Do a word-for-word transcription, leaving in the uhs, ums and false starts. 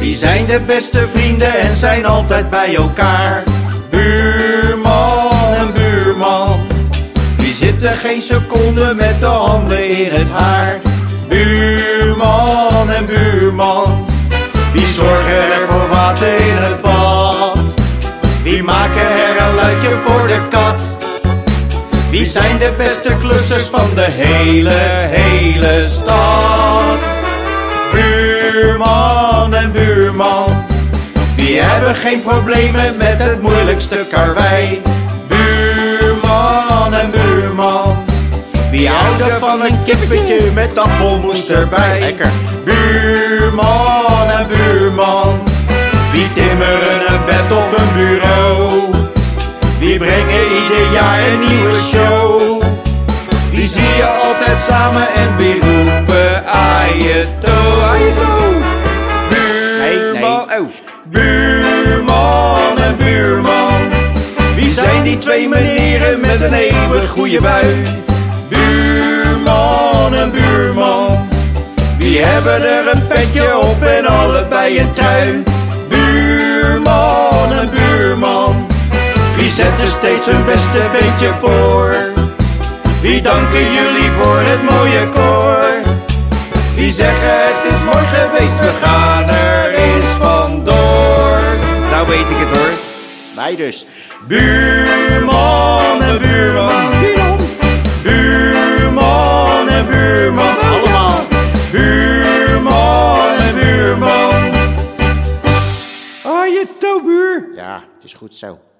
Wie zijn de beste vrienden en zijn altijd bij elkaar? Buurman en buurman. Wie zit er geen seconde met de handen in het haar? Buurman en buurman. Wie zorgen er voor water in het bad? Wie maken er een luikje voor de kat? Wie zijn de beste klussers van de hele, hele stad? Buurman en buurman. Wie hebben geen problemen met het moeilijkste karwei? Buurman en buurman. Wie houden van een kippetje met appelmoes erbij? Lekker. Buurman en buurman. Wie timmeren een bed of een bureau? Wie brengen ieder jaar een nieuwe show? Wie zie je altijd samen en wie roepen ajeto, ajeto? Buurman, nee, nee. Oh. Buurman en buurman. Wie zijn die twee meneren met een eeuwig goede bui? Buurman en buurman. Wie hebben er een petje op en allebei een trui? Buurman en buurman. Wie zet er steeds hun beste beentje voor? Wie danken jullie voor het mooie koor? Wie zeggen het is mooi geweest, we gaan er eens vandoor. Nou weet ik het hoor. Wij dus. Buurman en buurman. Buurman en buurman. Allemaal. Buurman en buurman. Oh, je touwbuur. Ja, het is goed zo.